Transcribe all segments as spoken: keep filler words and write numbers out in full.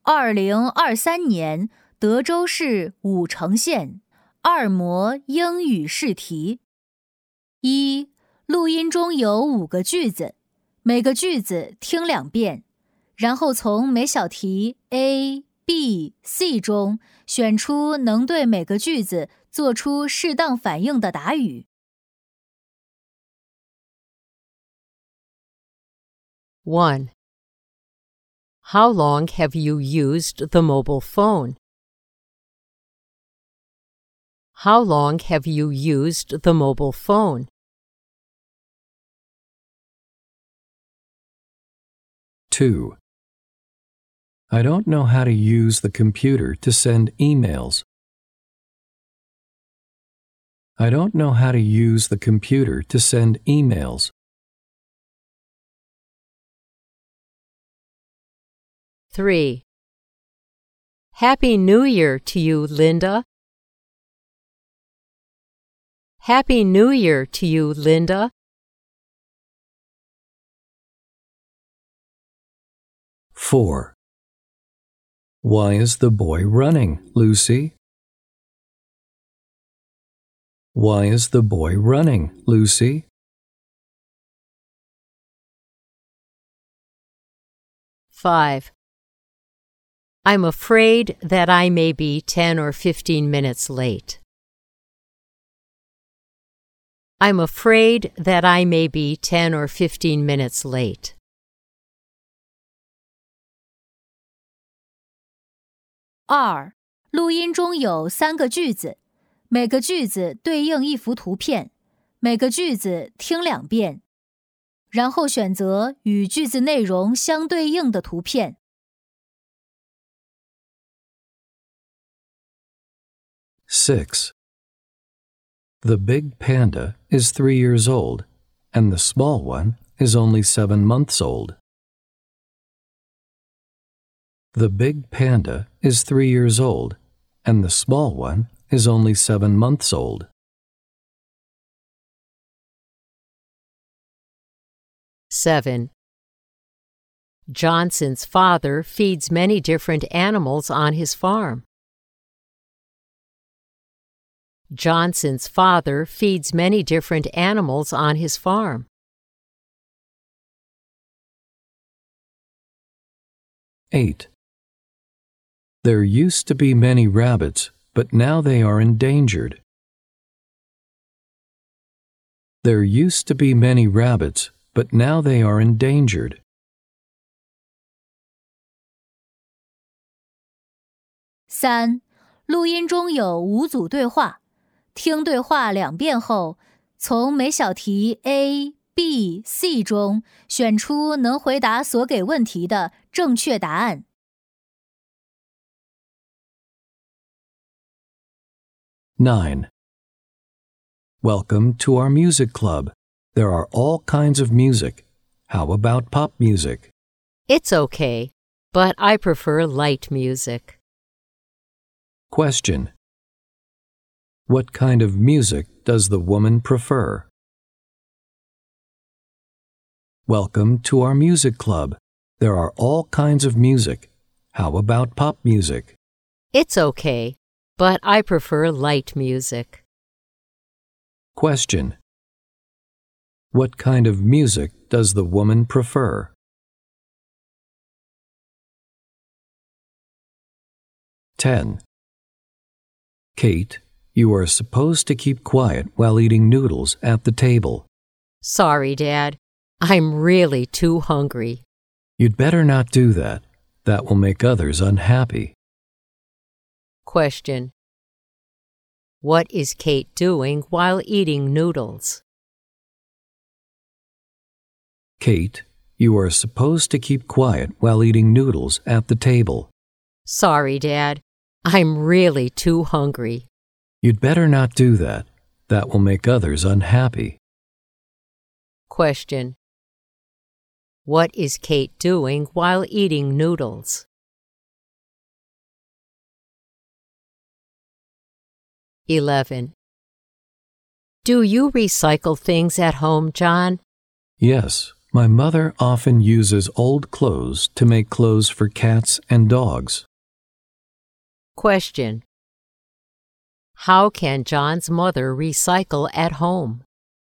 二零二三年德州市五城县二模英语试题。一、录音中有五个句子，每个句子听两遍，然后从每小题 A、B、C 中选出能对每个句子做出适当反应的答语。 one. How long have you used the mobile phone? How long have you used the mobile phone? two. I don't know how to use the computer to send emails. I don't know how to use the computer to send emails. three. Happy New Year to you, Linda. Happy New Year to you, Linda. four. Why is the boy running, Lucy? Why is the boy running, Lucy? five. I'm afraid that I may be ten or fifteen minutes late. I'm afraid that I may be ten or fifteen minutes late. 二、录音中有三个句子，每个句子对应一幅图片，每个句子听两遍，然后选择与句子内容相对应的图片。 six. The big panda is three years old, and the small one is only seven months old. The big panda is three years old, and the small one is only seven months old. seven. Johnson's father feeds many different animals on his farm. Johnson's father feeds many different animals on his farm. eight. There used to be many rabbits, but now they are endangered. There used to be many rabbits, but now they are endangered. 三、录音中有五组对话，听对话两遍后，从每小题 A、B、C 中选出能回答所给问题的正确答案。 nine. Welcome to our music club. There are all kinds of music. How about pop music? It's okay, but I prefer light music. Question. What kind of music does the woman prefer? Welcome to our music club. There are all kinds of music. How about pop music? It's okay, but I prefer light music. Question. What kind of music does the woman prefer? ten. Kate, you are supposed to keep quiet while eating noodles at the table. Sorry, Dad. I'm really too hungry. You'd better not do that. That will make others unhappy. Question. What is Kate doing while eating noodles? Kate, you are supposed to keep quiet while eating noodles at the table. Sorry, Dad. I'm really too hungry. You'd better not do that. That will make others unhappy. Question. What is Kate doing while eating noodles? eleven. Do you recycle things at home, John? Yes, My mother often uses old clothes to make clothes for cats and dogs. Question. How can John's mother recycle at home?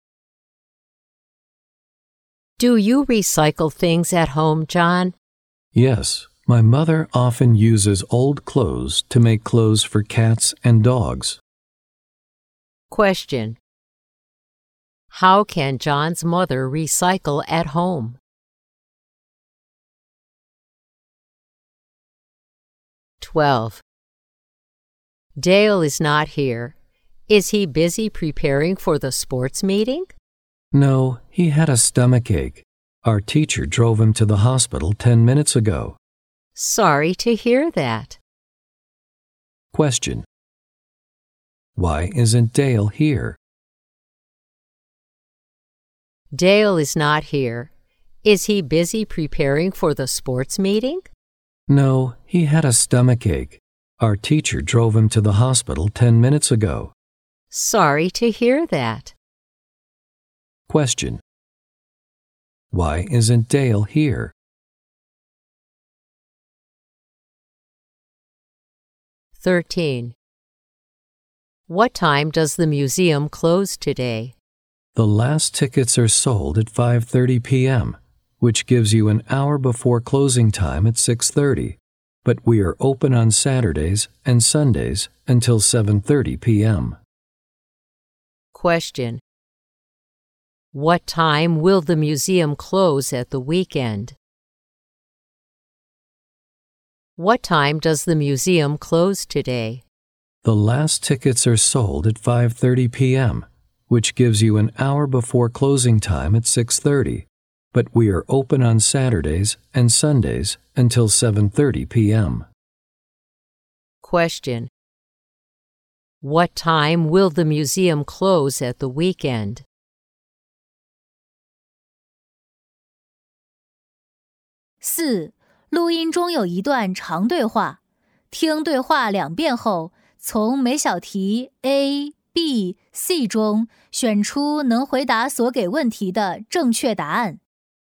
Do you recycle things at home, John? Yes, my mother often uses old clothes to make clothes for cats and dogs. Question. How can John's mother recycle at home? twelve. Dale is not here. Is he busy preparing for the sports meeting? No, he had a stomach ache. Our teacher drove him to the hospital ten minutes ago. Sorry to hear that. Question. Why isn't Dale here? Dale is not here. Is he busy preparing for the sports meeting? No, he had a stomach ache. Our teacher drove him to the hospital ten minutes ago. Sorry to hear that. Question. Why isn't Dale here? thirteen. What time does the museum close today? The last tickets are sold at five thirty p m, which gives you an hour before closing time at six thirty. But we are open on Saturdays and Sundays until seven thirty p m Question. What time will the museum close at the weekend? What time does the museum close today? The last tickets are sold at five thirty p m, which gives you an hour before closing time at six thirty. But we are open on Saturdays and Sundays until seven thirty p m Question. What time will the museum close at the weekend? four. 录音中有一段长对话，听对话两遍后，从每小题 A、B、C 中选出能回答所给问题的正确答案。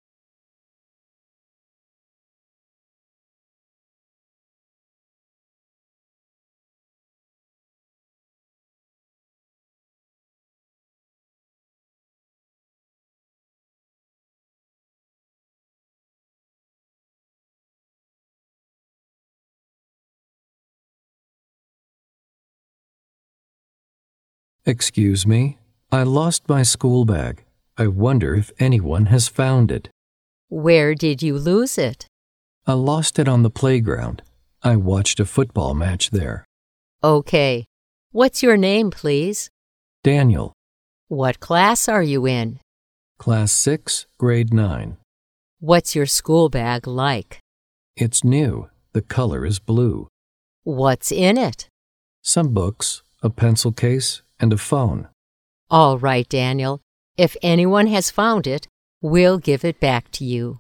Excuse me, I lost my school bag. I wonder if anyone has found it. Where did you lose it? I lost it on the playground. I watched a football match there. Okay. What's your name, please? Daniel, What class are you in? Class six, Grade nine. What's your school bag like? It's new. The color is blue. What's in it? Some books, a pencil case, and a phone. All right, Daniel. If anyone has found it, we'll give it back to you.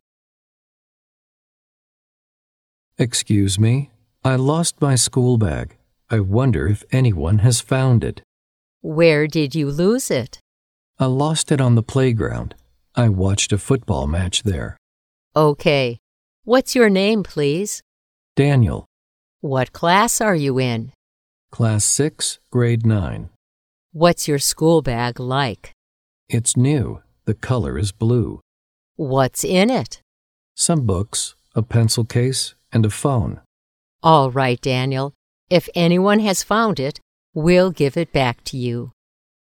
Excuse me, I lost my school bag. I wonder if anyone has found it. Where did you lose it? I lost it on the playground. I watched a football match there. Okay. What's your name, please? Daniel, What class are you in? Class six, Grade nine. What's your school bag like? It's new. The color is blue. What's in it? Some books, a pencil case, and a phone. All right, Daniel. If anyone has found it, we'll give it back to you.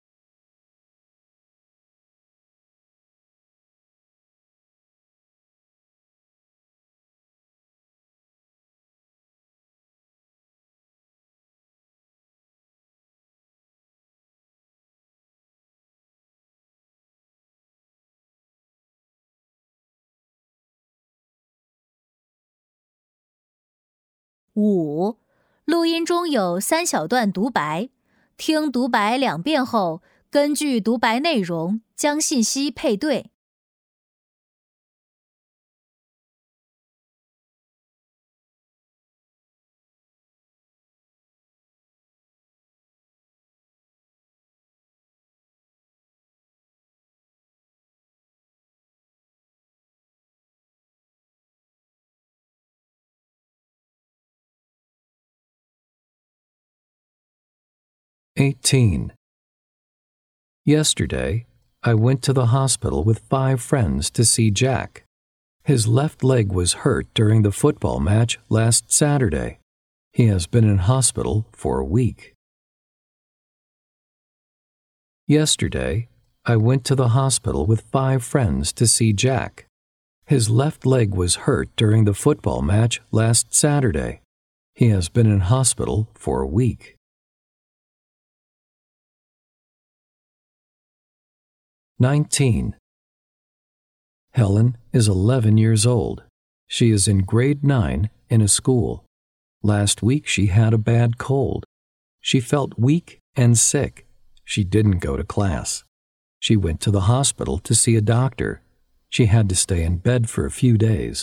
五，录音中有三小段独白，听独白两遍后，根据独白内容将信息配对。 eighteen. Yesterday, I went to the hospital with five friends to see Jack. His left leg was hurt during the football match last Saturday. He has been in hospital for a week. Yesterday, I went to the hospital with five friends to see Jack. His left leg was hurt during the football match last Saturday. He has been in hospital for a week. nineteen. Helen is eleven years old. She is in grade nine in a school. Last week she had a bad cold. She felt weak and sick. She didn't go to class. She went to the hospital to see a doctor. She had to stay in bed for a few days.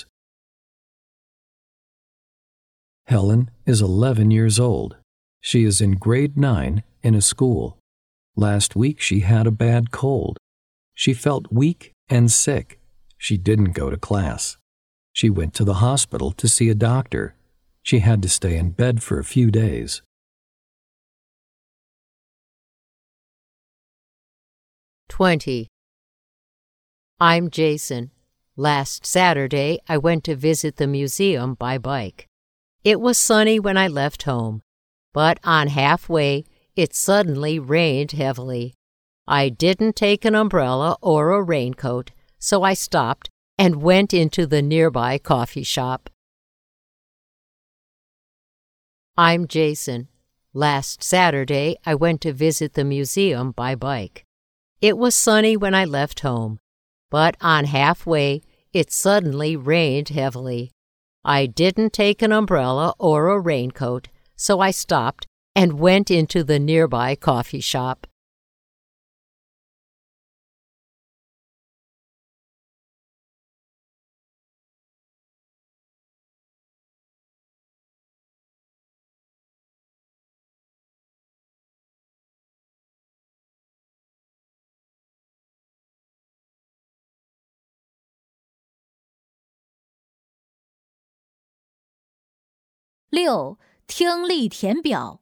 Helen is eleven years old. She is in grade nine in a school. Last week she had a bad cold. She felt weak and sick. She didn't go to class. She went to the hospital to see a doctor. She had to stay in bed for a few days. twenty. I'm Jason. Last Saturday, I went to visit the museum by bike. It was sunny when I left home, but on halfway, it suddenly rained heavily. I didn't take an umbrella or a raincoat, so I stopped and went into the nearby coffee shop. I'm Jason. Last Saturday, I went to visit the museum by bike. It was sunny when I left home, but on halfway, it suddenly rained heavily. I didn't take an umbrella or a raincoat, so I stopped and went into the nearby coffee shop. 六、听力填表。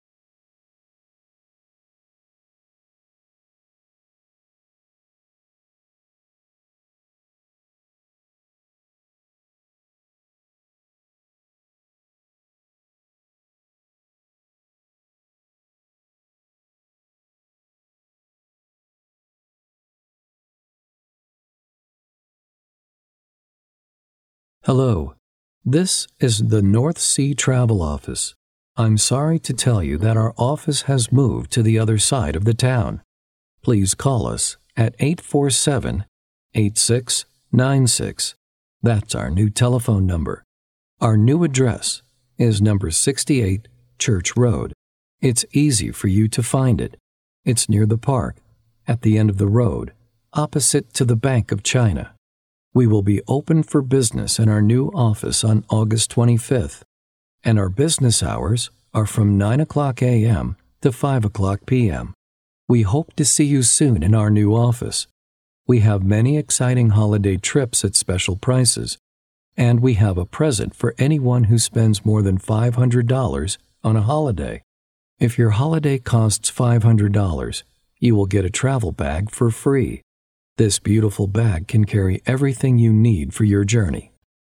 Hello. This is the North Sea Travel Office. I'm sorry to tell you that our office has moved to the other side of the town. Please call us at eight four seven, eight six nine six. That's our new telephone number. Our new address is number sixty-eight Church Road. It's easy for you to find it. It's near the park, at the end of the road, opposite to the Bank of China. We will be open for business in our new office on August twenty-fifth, and our business hours are from nine o'clock a m to five o'clock p m We hope to see you soon in our new office. We have many exciting holiday trips at special prices, and we have a present for anyone who spends more than five hundred dollars on a holiday. If your holiday costs five hundred dollars, you will get a travel bag for free. This beautiful bag can carry everything you need for your journey.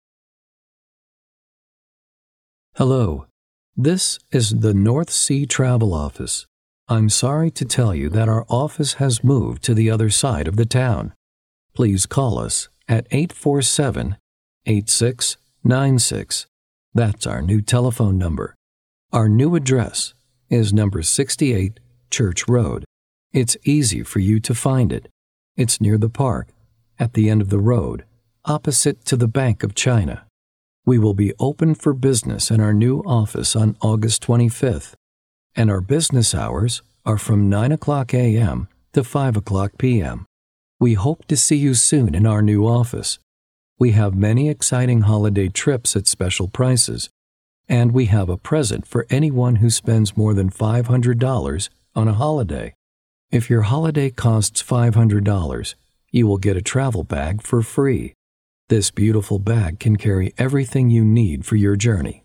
Hello. This is the North Sea Travel Office. I'm sorry to tell you that our office has moved to the other side of the town. Please call us at eight four seven, eight six nine six. That's our new telephone number. Our new address is number sixty-eight Church Road. It's easy for you to find it. It's near the park, at the end of the road, opposite to the Bank of China. We will be open for business in our new office on August twenty-fifth, and our business hours are from nine o'clock a m to five o'clock p m We hope to see you soon in our new office. We have many exciting holiday trips at special prices, and we have a present for anyone who spends more than five hundred dollars on a holiday. If your holiday costs five hundred dollars, you will get a travel bag for free. This beautiful bag can carry everything you need for your journey.